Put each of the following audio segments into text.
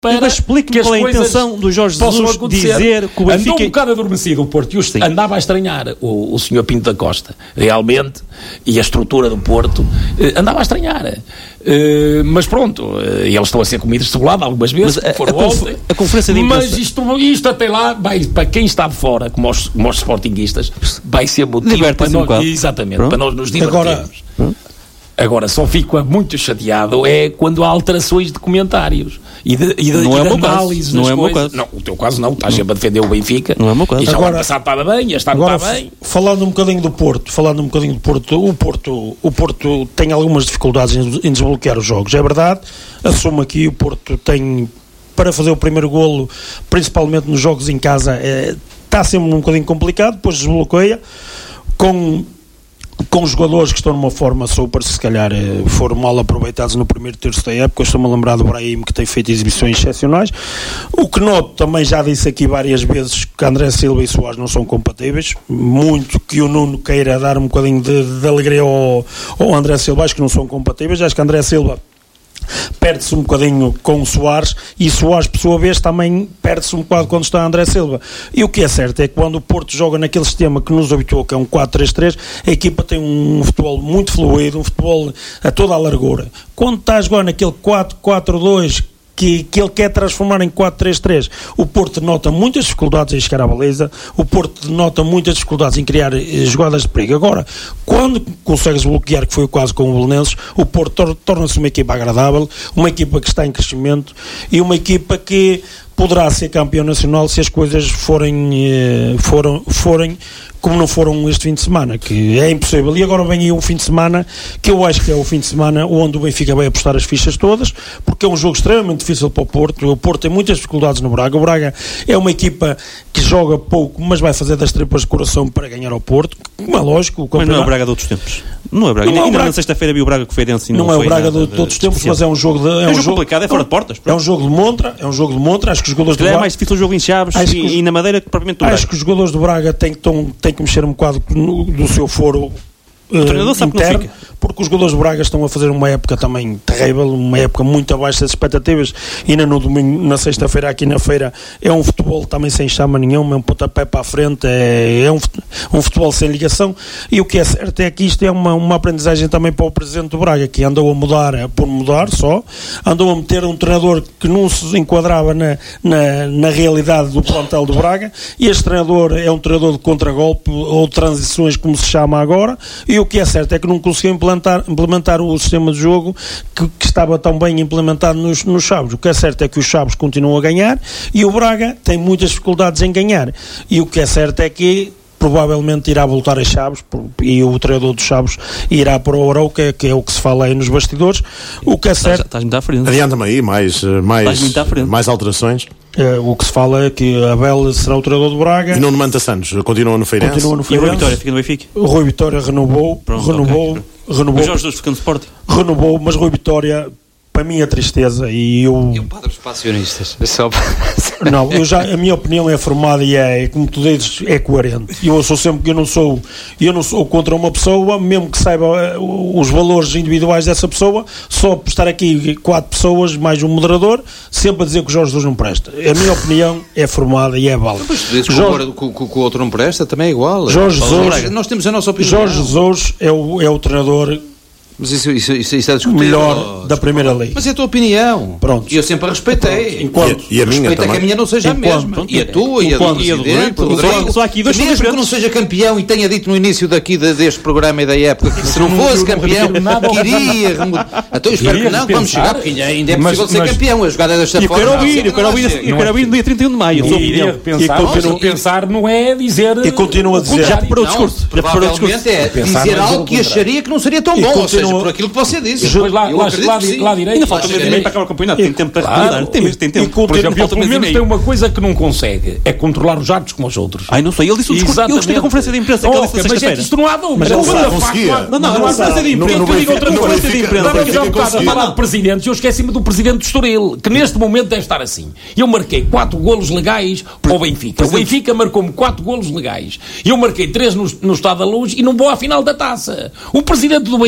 para explique-me que qual é a intenção do Jorge Jesus dizer que o Benfica... Andou um bocado adormecido o Porto, e andava a estranhar o Sr. Pinto da Costa, realmente, e a estrutura do Porto, andava a estranhar. Mas pronto, eles estão a ser comidos de cebolada algumas vezes, a conferência de imprensa... Mas isto até lá, para quem está de fora, como os sportinguistas, vai ser motivo para nós, exatamente, para nós nos divertirmos. Agora, só fico muito chateado quando há alterações de comentários e de análise. Não é o meu caso. Não, o teu caso não, estás sempre a defender o Benfica. Não é o meu caso. E já agora, o ano passado estava bem, este ano está bem. Falando um bocadinho do Porto, o Porto tem algumas dificuldades em desbloquear os jogos, é verdade. Assumo aqui, o Porto tem, para fazer o primeiro golo, principalmente nos jogos em casa, está sempre um bocadinho complicado, depois desbloqueia com os jogadores que estão numa forma super, se calhar foram mal aproveitados no primeiro terço da época. Estou-me a lembrar do Brahim, que tem feito exibições excepcionais. O que noto, também já disse aqui várias vezes, que André Silva e Soares não são compatíveis, muito que o Nuno queira dar um bocadinho de alegria ao André Silva, acho que não são compatíveis. Acho que André Silva perde-se um bocadinho com o Soares, e Soares, por sua vez, também perde-se um bocado quando está André Silva. E o que é certo é que quando o Porto joga naquele sistema que nos habituou, que é um 4-3-3, a equipa tem um futebol muito fluido, um futebol a toda a largura. Quando está a jogar naquele 4-4-2 que ele quer transformar em 4-3-3, o Porto nota muitas dificuldades em chegar à baliza, o Porto nota muitas dificuldades em criar jogadas de perigo. Agora, quando consegues bloquear, que foi o caso com o Belenenses, o Porto torna-se uma equipa agradável, uma equipa que está em crescimento e uma equipa que poderá ser campeão nacional se as coisas forem como não foram este fim de semana, que é impossível. E agora vem aí um fim de semana que eu acho que é o fim de semana onde o Benfica vai apostar as fichas todas, porque é um jogo extremamente difícil para o Porto. O Porto tem muitas dificuldades no Braga. O Braga é uma equipa que joga pouco, mas vai fazer das tripas de coração para ganhar ao Porto, como é lógico. Mas não é o Braga de outros tempos. Não é o Braga. Ainda na sexta-feira vi o Braga com o Feirense. Não é o Braga de outros tempos, mas é um jogo é um jogo complicado, é fora de portas. É um jogo de montra, acho que os jogadores do Braga... É mais difícil o jogo em Chaves e na Madeira que propriamente do Braga. Acho que os jogadores do Braga têm que mexer um bocado do seu foro o treinador sabe interno, que não fica. Porque os jogadores do Braga estão a fazer uma época também terrível, uma época muito abaixo das expectativas. E no domingo, na sexta-feira, aqui na feira, é um futebol também sem chama nenhuma, é um pontapé para a frente, é um futebol sem ligação. E o que é certo é que isto é uma aprendizagem também para o presidente do Braga, que andou a mudar, por mudar só, andou a meter um treinador que não se enquadrava na realidade do plantel do Braga, e este treinador é um treinador de contragolpe ou transições, como se chama agora. E o que é certo é que não conseguiu implementar o sistema de jogo que estava tão bem implementado nos Chaves. O que é certo é que os Chaves continuam a ganhar e o Braga tem muitas dificuldades em ganhar. E o que é certo é que provavelmente irá voltar a Chaves, e o treinador dos Chaves irá para o Arouca, que é o que se fala aí nos bastidores. O que é certo... Estás muito à frente. Adianta-me aí mais alterações. O que se fala é que Abel será o treinador do Braga. E Nuno Manta Santos continua no Feirense. E o Rui Vitória fica no Benfica? O Rui Vitória renovou. O Jorge Jesus fica no Sporting. Renovou, mas Rui Vitória, para mim, é tristeza. E o padre dos passionistas. Não, a minha opinião é formada e como tu dizes, é coerente. Eu sou sempre que eu não sou contra uma pessoa, mesmo que saiba os valores individuais dessa pessoa, só por estar aqui 4 pessoas, mais um moderador, sempre a dizer que o Jorge Jesus não presta. A minha opinião é formada e é válida. Mas tu dizes que o outro não presta, também é igual. Jorge Jesus, nós temos a nossa opinião. Jorge Jesus é o treinador... Mas isso é discutível. Melhor da Primeira Liga. Mas é a tua opinião. Pronto. E eu sempre a respeitei. E a minha respeito também. É que a minha não seja a mesma. E a tua, e a do Rodrigo. Só aqui dois mesmo que não seja campeão, e tenha dito no início deste programa e da época que se não fosse campeão, queria remodelar. Então eu espero que não, vamos chegar, porque ainda é possível ser campeão. A jogada desta forma. Eu quero ouvir no dia 31 de maio. E pensar não é dizer... E continua a dizer... Já preparou o discurso. Provavelmente é dizer algo que acharia que não seria tão bom. Ou seja, por aquilo que você disse. Depois lá direito. Ainda falta meio para acabar o campeonato. Tem tempo para recuperar. Tem tempo. Por exemplo, pelo menos tem uma coisa que não consegue: é controlar os árbitros como os outros. Ai, não sei. Ele disse o discurso. Ele gostei da conferência de imprensa que ele disse na sexta-feira. Mas isto não há dúvida. Mas ele sabe, conseguia. Não há conferência de imprensa. Eu digo outra conferência de imprensa. Estávamos há um bocado a falar de presidentes e eu esqueci-me do presidente do Estoril, que neste momento deve estar assim. Eu marquei 4 golos legais ao Benfica. O Benfica marcou-me 4 golos legais. Eu marquei 3 no Estado da Luz e não vou à final da taça. O presidente do Benfica... 4 golos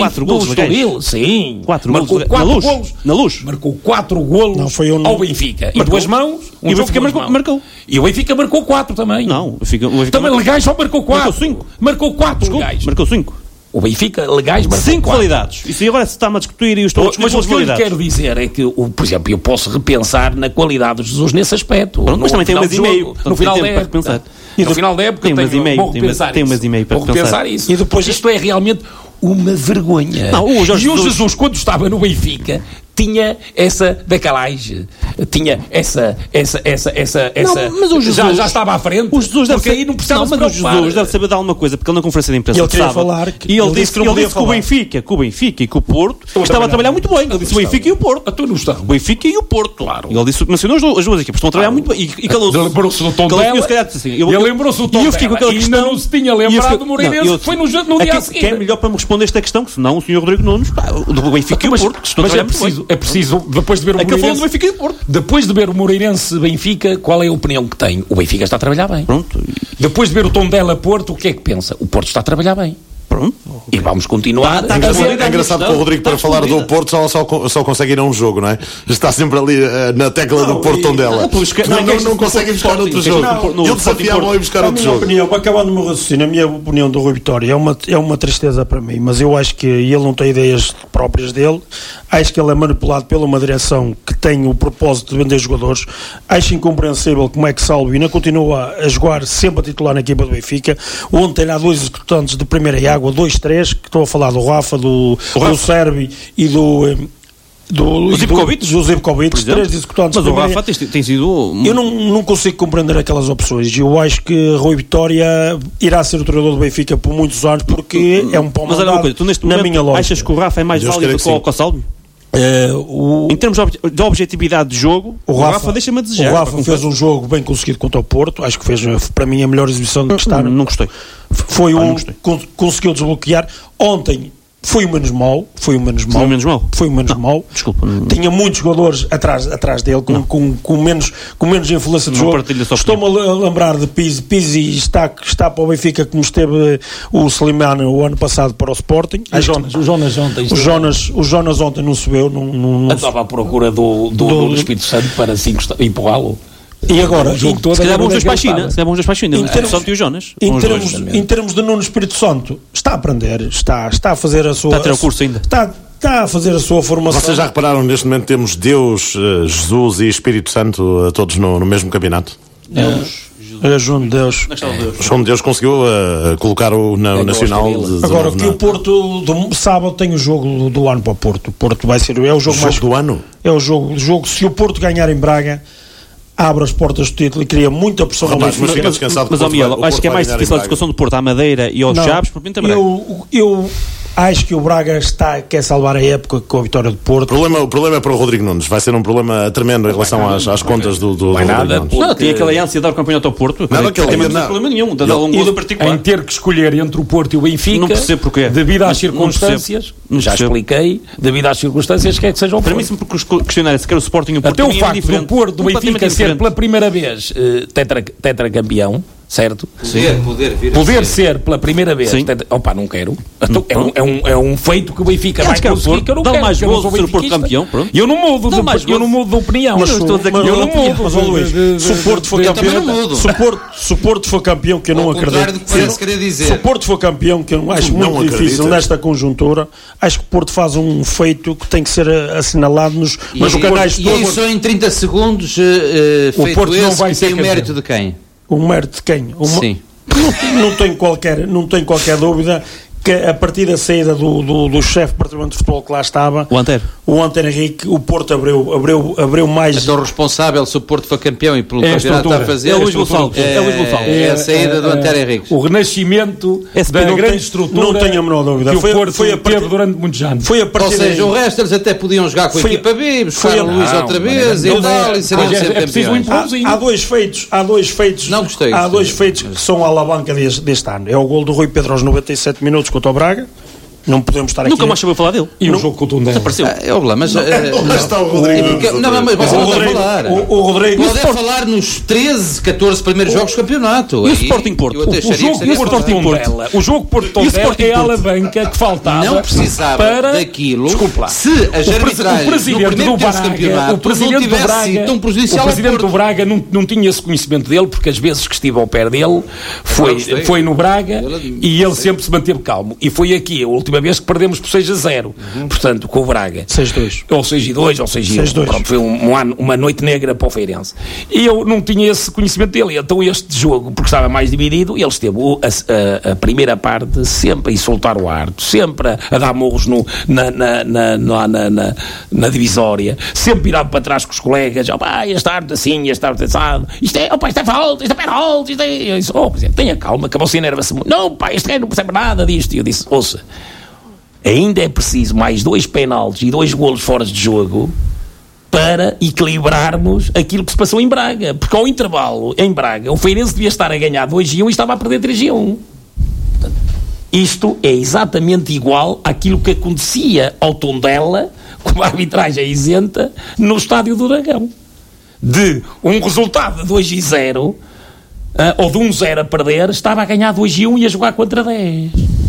golos legais. Sim. 4 marcou golos 4 golos. Na Luz. Marcou 4 golos ao Benfica. E duas mãos. E o Benfica marcou. E o Benfica marcou 4 também. Não, o Benfica também legais só marcou 4. Marcou 5. Marcou 4 legais. Marcou 5. O Benfica, legais, marcou 5 qualidades. Isso agora se está-me a discutir e eu estou a discutir mas o que eu lhe quero dizer é que, por exemplo, eu posso repensar na qualidade do Jesus nesse aspecto. Mas também tem um mês e meio. No final da época. No final da época tem um mês e meio. Tem um mês e meio para repensar isso. E depois isto é realmente uma vergonha. Não, o Jesus, quando estava no Benfica, tinha essa decalagem, tinha essa não, mas o Jesus, já estava à frente. O Jesus deve aí não precisava mas o Jesus deve saber de alguma coisa, porque ele na conferência de imprensa ele queria falar que, e ele disse que o Benfica e que o Porto estava a trabalhar muito bem. Ele disse o Benfica e o Porto. O Benfica e o Porto, claro. E ele disse, mencionou as duas equipes, estão a trabalhar muito bem. E calou-se. Lembrou-se do tom dela. Ele lembrou-se do tom dela. E ainda não se tinha lembrado do Moreirense, que foi no dia a seguir. Quem é melhor para me responder esta questão, que senão o Sr. Rodrigo Nunes, do Benfica e o Porto, que estão a trabalhar muito bem. É preciso, depois de ver o Moreirense, depois de ver o Moreirense-Benfica, qual é a opinião que tem? O Benfica está a trabalhar bem. Pronto. Depois de ver o Tondela-Porto, o que é que pensa? O Porto está a trabalhar bem. Pronto. E vamos continuar. É engraçado que o Rodrigo, para falar do Porto, só consegue ir a um jogo, não é? Está sempre ali na tecla do Porto Tondela. Não consegue ir buscar outro jogo. Ele desafiava a ir buscar outro jogo. Acabando o meu raciocínio, a minha opinião do Rui Vitória é uma tristeza para mim, mas eu acho que ele não tem ideias próprias dele. Acho que ele é manipulado pela uma direção que tem o propósito de vender jogadores. Acho incompreensível como é que Salvo ainda continua a jogar sempre a titular na equipa do Benfica. Ontem há 2 executantes de primeira água, 2, 3, que estou a falar do Rafa, do Serbi e do Zivkovic, 3 executantes. Mas o Rafa tem sido... Eu não consigo compreender aquelas opções. Eu acho que Rui Vitória irá ser o treinador do Benfica por muitos anos, porque é um pão mandado. Mas olha uma coisa, tu neste momento achas que o Rafa é mais válido que o Salvi? Em termos de objetividade de jogo, o Rafa deixa-me a desejar. O Rafa fez um jogo bem conseguido contra o Porto. Acho que fez, para mim, a melhor exibição de que está. Não gostei. Conseguiu desbloquear. Ontem foi o menos mau. Desculpa. Tinha muitos jogadores atrás dele com menos influência de jogo. Estou-me a lembrar de Pizzi está para o Benfica como esteve o Slimani o ano passado para o Sporting. O Jonas ontem não subiu. Estava à procura do Espírito Santo para empurrá-lo. E agora, se calhar vão para a China, em termos de Nuno Espírito Santo, está a aprender, está a fazer a sua... Está a ter o curso ainda. Está a fazer a sua formação. Vocês já repararam, neste momento temos Deus, Jesus e Espírito Santo todos no mesmo campeonato? João de Deus. João de Deus conseguiu colocar-o na Nacional. Agora, que o Porto, sábado, tem o jogo do ano para o Porto. O Porto vai ser... É o jogo mais... do ano? É o jogo... Se o Porto ganhar em Braga, abre as portas do título e cria muita pressão. Mas fica descansado. Mas acho que é mais difícil a discussão do Porto à Madeira e aos Chaves, por mim também. Eu acho que o Braga quer salvar a época com a vitória do Porto. O problema é para o Rodrigo Nunes. Vai ser um problema tremendo em relação às contas do Rodrigo Nunes. Não, tinha aquela ânsia de dar o campeonato ao Porto. Não tem problema nenhum. Em ter que escolher entre o Porto e o Benfica, não percebo porquê. Devido às circunstâncias, já expliquei, devido às circunstâncias, quer que seja o Porto. Para mim, sempre questionar se quer o Sporting e o Porto. Até o facto do Benfica ser pela primeira vez tetracampeão, certo? Poder ser pela primeira vez. Opa, não quero. É um feito que o Benfica vai conseguir, que eu não quero. Dá mais gozo ser o Porto campeão, pronto. Eu não mudo de opinião. Mas eu não mudo. Se o Porto for campeão, se o Porto for campeão, que eu não acredito. Se o Porto for campeão, que eu não acho muito difícil nesta conjuntura, acho que o Porto faz um feito que tem que ser assinalado nos canais todos. E só em 30 segundos, o Porto não vai ser o mérito de quem? O mérito de quem? Sim. Não tenho qualquer dúvida que a partir da saída do chefe do departamento de futebol que lá estava, o Antero Henrique, o Porto abriu mais. Então o responsável, se o Porto for campeão e pelo campeonato está a fazer, é o Luís Gonçalves. É a saída do Antero Henrique. O renascimento da grande estrutura, não tenho a menor dúvida, que o Porto teve durante muitos anos. Ou seja, o resto eles até podiam jogar com a equipa B, buscar o Luís outra vez e tal, e seriam sempre campeões. Há dois feitos que são a alavanca deste ano. É o gol do Rui Pedro aos 97 minutos contra o Braga, Não podemos estar aqui. Nunca mais soube falar dele. E o jogo com o Tondela. Desapareceu. Mas está o Rodrigo. Mas você não está a falar. O Rodrigo. Pode falar nos 13, 14 primeiros jogos do campeonato. E o Sporting Porto? O jogo Porto-Tondela é a alavanca que faltava. Não precisava para daquilo. Desculpa lá. Se as arbitragens no primeiro campeonato o presidente do Braga, tão prejudicial, o presidente do Braga não tinha esse conhecimento dele, porque as vezes que estive ao pé dele foi no Braga e ele sempre se manteve calmo. E foi aqui a última vez que perdemos por 6-0, portanto, com o Braga. 6-2. Ou 6-2, ou 6-1. Pronto, foi uma noite negra para o Feirense. E eu não tinha esse conhecimento dele. Então este jogo, porque estava mais dividido, ele esteve a primeira parte sempre a insultar o árbitro, sempre a dar morros na divisória, sempre virado para trás com os colegas, este árbitro assim, este árbitro assado, isto é falta, isto é penalti, isto é... Eu disse, presidente, tenha calma, que você enerva-se muito. Não, este gajo não percebe nada disto. E eu disse, ouça, ainda é preciso mais 2 penaltis e 2 golos fora de jogo para equilibrarmos aquilo que se passou em Braga, porque ao intervalo em Braga o Feirense devia estar a ganhar 2-1 e estava a perder 3-1. Isto é exatamente igual àquilo que acontecia ao Tondela, com a arbitragem isenta, no Estádio do Dragão. De um resultado de 2-0, ou de 1-0 a perder, estava a ganhar 2-1 e a jogar contra 10.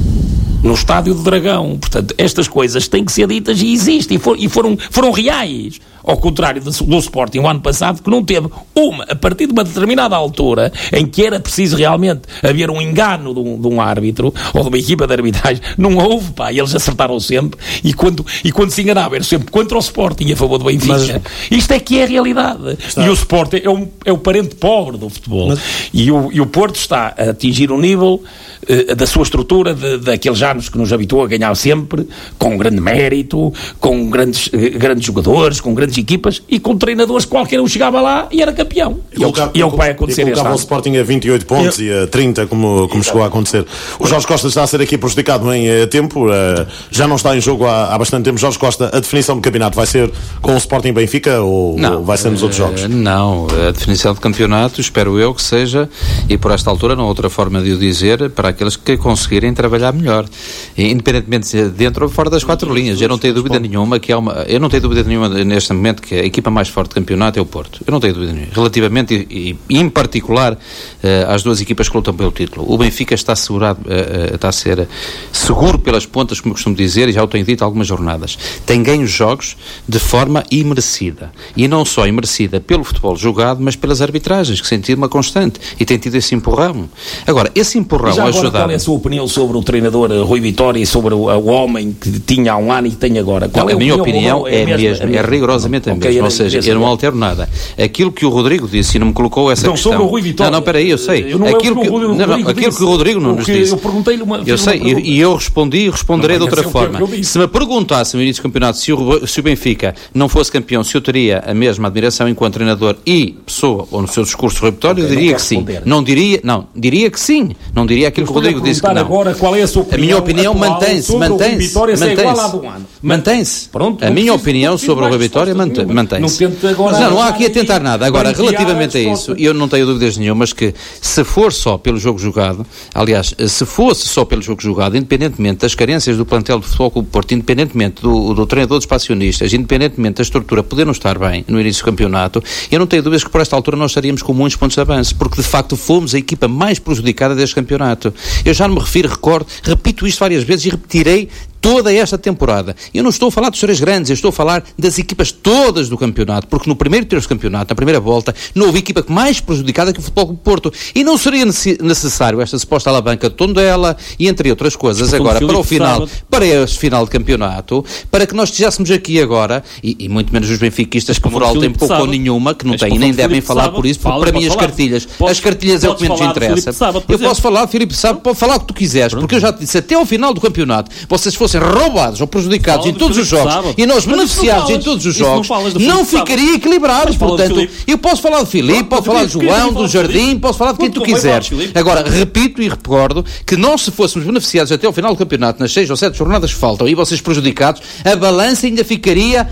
No Estádio do Dragão. Portanto, estas coisas têm que ser ditas e existem, e foram reais. Ao contrário do Sporting o ano passado, que não teve a partir de uma determinada altura, em que era preciso realmente haver um engano de um árbitro, ou de uma equipa de arbitragem, não houve, eles acertaram sempre, e quando se enganavam, era sempre contra o Sporting e a favor do Benfica. Isto é que é a realidade. E o Sporting é o parente pobre do futebol. E o Porto está a atingir um nível da sua estrutura, daqueles anos que nos habituou a ganhar sempre, com grande mérito, com grandes jogadores, com grandes equipas e com treinadores, qualquer um chegava lá e era campeão. E é o que vai acontecer este ano. O Sporting a 28 pontos e a 30, como chegou a acontecer. O Jorge Costa está a ser aqui prejudicado em tempo, já não está em jogo há bastante tempo. Jorge Costa, a definição do campeonato vai ser com o Sporting Benfica ou vai ser nos outros jogos? Não, a definição do campeonato espero eu que seja, e por esta altura não há outra forma de o dizer, para aqueles que conseguirem trabalhar melhor, independentemente de dentro ou fora das 4 linhas. Eu não tenho dúvida nenhuma neste momento que a equipa mais forte do campeonato é o Porto. Eu não tenho dúvida nenhuma. Relativamente e em particular às 2 equipas que lutam pelo título. O Benfica está assegurado, está a ser seguro pelas pontas, como eu costumo dizer, e já o tenho dito algumas jornadas. Tem ganho os jogos de forma imerecida. E não só imerecida pelo futebol jogado, mas pelas arbitragens, que tem tido uma constante e tem tido esse empurrão. Agora, esse empurrão ajudado... Qual é a sua opinião sobre o treinador Rui Vitória e sobre o homem que tinha há um ano e que tem agora? Qual a minha opinião é rigorosamente a mesma, ou seja, eu não altero nada. Aquilo que o Rodrigo disse e não me colocou essa questão... Sobre o Rui Vitória... Não, espera aí, eu sei. Aquilo que o Rodrigo não nos disse. Eu perguntei-lhe uma... Eu sei, e eu respondi e responderei de outra forma. Se me perguntasse no início do campeonato se o Benfica não fosse campeão, se eu teria a mesma admiração enquanto treinador e pessoa, ou no seu discurso Rui Vitória, eu diria que sim. Diria que sim. Não diria aquilo que o Rodrigo disse que não. Agora, qual é a sua opinião? A minha opinião mantém-se. A minha opinião sobre o Rui Vitória mantém-se. Não há aqui a tentar nada. Agora, relativamente a isso, eu não tenho dúvidas nenhumas que se for só pelo jogo jogado, aliás, se fosse só pelo jogo jogado, independentemente das carências do plantel do Futebol Clube do Porto, independentemente do treinador dos passionistas, independentemente da estrutura poder não estar bem no início do campeonato, eu não tenho dúvidas que por esta altura nós estaríamos com muitos pontos de avanço, porque de facto fomos a equipa mais prejudicada deste campeonato. Eu já não me repito isto várias vezes e repetirei toda esta temporada. Eu não estou a falar dos 3 grandes, eu estou a falar das equipas todas do campeonato, porque no primeiro terço do campeonato, na primeira volta, não houve equipa mais prejudicada que o Futebol Clube do Porto. E não seria necessário esta suposta alavanca de Tondela e entre outras coisas agora para este final de campeonato, para que nós estivéssemos aqui agora, e muito menos os benfiquistas que moral têm pouco ou nenhuma, que não têm nem devem falar por isso, porque para mim as cartilhas é o que menos interessa. Eu posso falar de Filipe Sá, pode falar o que tu quiseres, porque eu já te disse, até ao final do campeonato, vocês fossem roubados ou prejudicados em todos os jogos e nós beneficiados em todos os jogos, não ficaria equilibrado. Portanto, eu posso falar de Filipe, posso falar de João, do Jardim, posso falar de quem tu quiseres. Agora, repito e recordo que nós, se fôssemos beneficiados até ao final do campeonato, nas 6 ou 7 jornadas que faltam, e vocês prejudicados, a balança ainda ficaria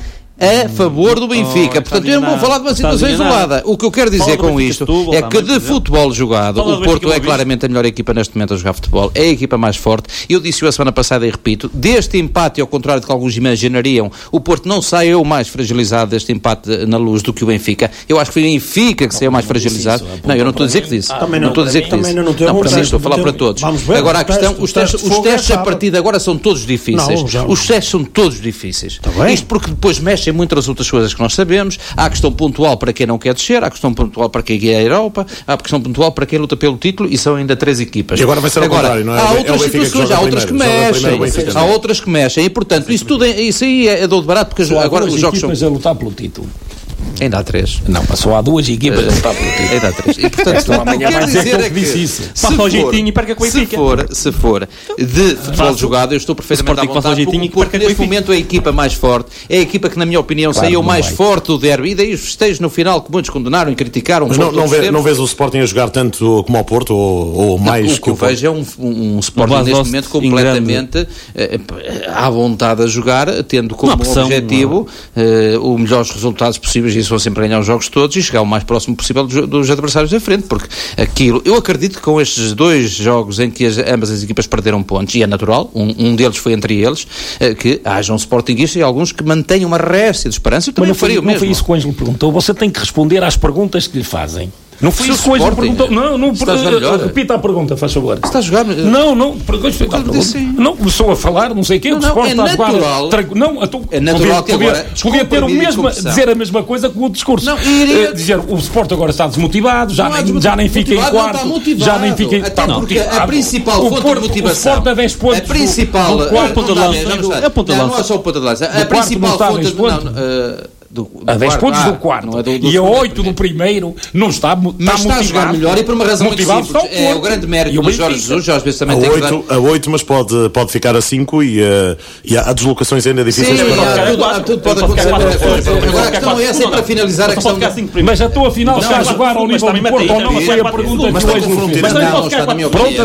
a favor do Benfica. Portanto, eu não vou falar de uma situação isolada. O que eu quero dizer com isto é que de futebol jogado, o Porto é claramente a melhor equipa neste momento a jogar futebol. É a equipa mais forte. Eu disse-o a semana passada e repito, deste empate, ao contrário do que alguns imaginariam, o Porto não saiu mais fragilizado deste empate na Luz do que o Benfica. Eu acho que foi o Benfica que saiu mais fragilizado. Não, eu não estou a dizer que disse. Não estou a dizer que disse. Não, para mim, estou a falar para todos. Agora, a questão, os testes a partir de agora são todos difíceis. Os testes são todos difíceis. Isto porque depois mexem muitas outras coisas que nós sabemos. Há a questão pontual para quem não quer descer, há a questão pontual para quem é a Europa, há a questão pontual para quem luta pelo título, e são ainda 3 equipas. E agora vai ser ao contrário, não é? Há outras situações, há outras que mexem. Há outras que mexem. E, portanto, isso aí é dor de barato, porque agora os jogos são... a lutar pelo título. Ainda há 3. Não, passou há 2 equipas a lutar pelo título. Ainda há 3. E, portanto, amanhã vai dizer que disse isso. Passa ao jeitinho e perca com o Benfica. Se for de futebol jogado, eu estou perfeitamente à vontade, porque neste momento é a equipa mais forte, é a equipa que, na minha opinião, saiu mais forte do derby, e daí os festejos no final que muitos condenaram e criticaram. Mas não vês o Sporting a jogar tanto como ao Porto, ou mais? O que eu vejo é um Sporting neste momento completamente à vontade a jogar, tendo como objetivo os melhores resultados possíveis, e isso vão sempre ganhar os jogos todos e chegar o mais próximo possível dos adversários da frente, porque aquilo, eu acredito que com estes 2 jogos em que ambas as equipas perderam pontos, e é natural, um deles foi entre eles, que hajam sportinguistas e alguns que mantenham uma réstia de esperança. Eu também faria o mesmo. Não foi isso que o Ângelo perguntou, você tem que responder às perguntas que lhe fazem. Não foi isso que o Ângelo perguntou. Não, repita a pergunta, faz favor. Está a jogar? Não, começou a falar, não sei o quê, o Sport está a jogar. É natural que agora podia ter dizer a mesma coisa com o discurso. Dizer, o Sport agora está desmotivado, já nem fica em quarto, já nem fica em... Porque a principal fonte de motivação... O Sport a 10 pontos a ponta de lança. Não é só o ponta de lança. A principal fonte... A 10 pontos do quarto e a 8 do primeiro não está a jogar melhor, e por uma razão muito simples. É o grande mérito do Jorge Jesus. Às vezes também tem que dar a 8, mas pode ficar a 5 e há deslocações ainda difíceis. Tudo pode acontecer. Agora a questão é essa, para finalizar a questão. Mas a tua final está a jogar ao nível do Porto ou não? Foi a pergunta que tu hoje mas não está na minha opinião.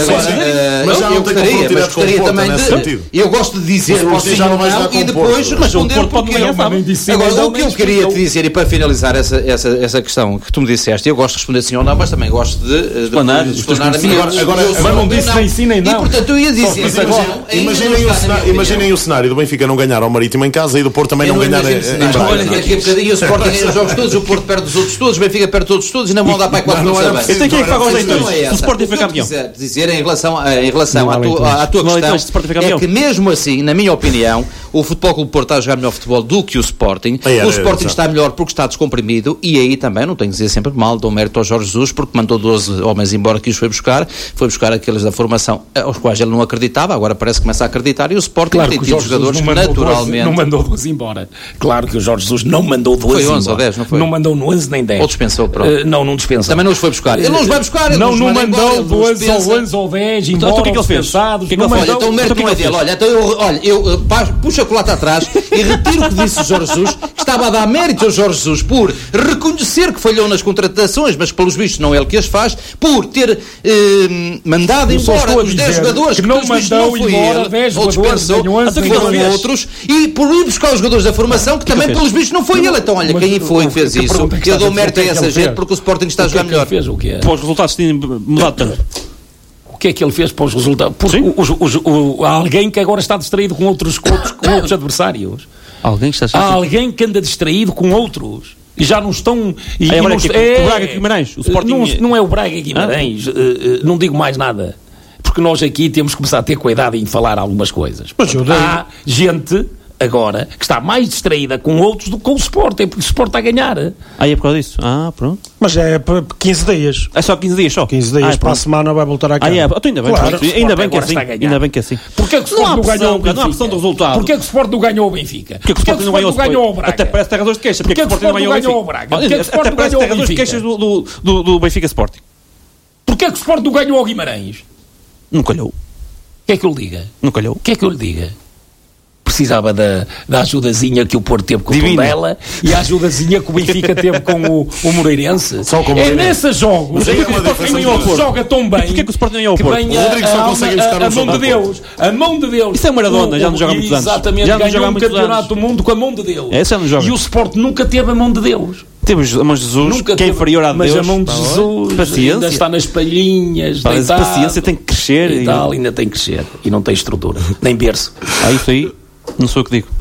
Mas já não gostaria também de... Eu gosto de dizer o sim ou não e depois responder porque... O que eu queria te dizer, e para finalizar essa questão que tu me disseste, eu gosto de responder sim ou não, mas também gosto de explanar a minha. Mas não disse nem sim nem não. E portanto eu ia dizer, imaginem o cenário do Benfica não ganhar ao Marítimo em casa e do Porto também não ganhar em Braga. Olha, daqui a bocadinho o Sporting ganha os jogos todos, o Porto perde os outros todos, o Benfica perde todos todos e na mão dá para 4 não é. Então quem é que paga os leitões? O Sporting foi campeão. Dizer em relação à tua questão, é que mesmo assim, na minha opinião, o Futebol Clube Porto está a jogar melhor futebol do que o Sporting. O Sporting está melhor porque está descomprimido, e aí também não tenho que dizer sempre mal, dou mérito ao Jorge Jesus porque mandou 12 homens embora que os foi buscar aqueles da formação aos quais ele não acreditava, agora parece que começa a acreditar, e o Sporting tem tido jogadores que naturalmente... Não mandou 12 embora. Claro que o Jorge Jesus não mandou 12 foi 11 embora. Ou 10, não foi? Não mandou 11 nem 10. Ou dispensou, pronto. Não dispensou. Também não os foi buscar. Ele não os vai buscar. Não mandou 12 ou 11 ou 10 embora. Então o que é que ele fez? Então o mérito não é dele. Olha, eu puxo a colata atrás e retiro o que disse o Jorge Jesus, que estava a dar mérito ao Jorge Jesus por reconhecer que falhou nas contratações, mas que pelos vistos não é ele que as faz, por ter mandado embora os 10 jogadores que pelos vistos não foi ele, ou dispensou, foram outros, e por ir buscar os jogadores da formação que também pelos vistos não foi ele. Então olha, quem foi que fez isso? Eu dou mérito a essa gente porque o Sporting está a jogar melhor. Para os resultados têm mudado tanto. O que é que ele fez para os resultados? Há alguém que agora está distraído com outros adversários. Há alguém que anda distraído com outros. E já não estão... o Braga Guimarães. O Sporting... Não é o Braga Guimarães. Não digo mais nada. Porque nós aqui temos que começar a ter cuidado em falar algumas coisas. Há gente... agora, que está mais distraída com outros do que com o Sport, é porque o Sport está a ganhar. É por causa disso? Pronto. Mas é para 15 dias. É só 15 dias só? 15 dias para a semana vai voltar a cá. Ainda bem, claro. Ainda bem que é assim. Ainda bem que é assim. Porquê que o Sport não ganhou o Benfica? Não há pressão do resultado. Porquê que o Sport não ganhou o Benfica? Porquê que o Sport não ganhou o Braga? Até parece que tem razões de queixa. Porquê que o Sport não ganhou o Braga? Até parece que tem razões de queixas do Benfica Sporting. Porquê que o Sport não ganhou o Guimarães? Não calhou. Quer que eu lhe diga? Não calhou. Quer que eu lhe diga? precisava da ajudazinha que o Porto teve com o Tondela e a ajudazinha que o Benfica teve com o Moreirense. É nesses jogos que o Sporting joga tão bem. Porquê que o Sporting nem é o Porto? O Rodrigo só consegue buscar a mão de Deus. A mão de Deus. Isso é Maradona, já não joga há muitos anos. Exatamente, já não ganhou um campeonato do mundo com a mão de Deus. E o Sporting nunca teve a mão de Deus. Temos a mão de Jesus, nunca que é inferior a Deus. Mas a mão de Jesus paciência. Ainda está nas palhinhas. Mas a paciência tem que crescer. E tal, ainda tem que crescer. E não tem estrutura, nem berço. Isso aí, não sou eu que digo.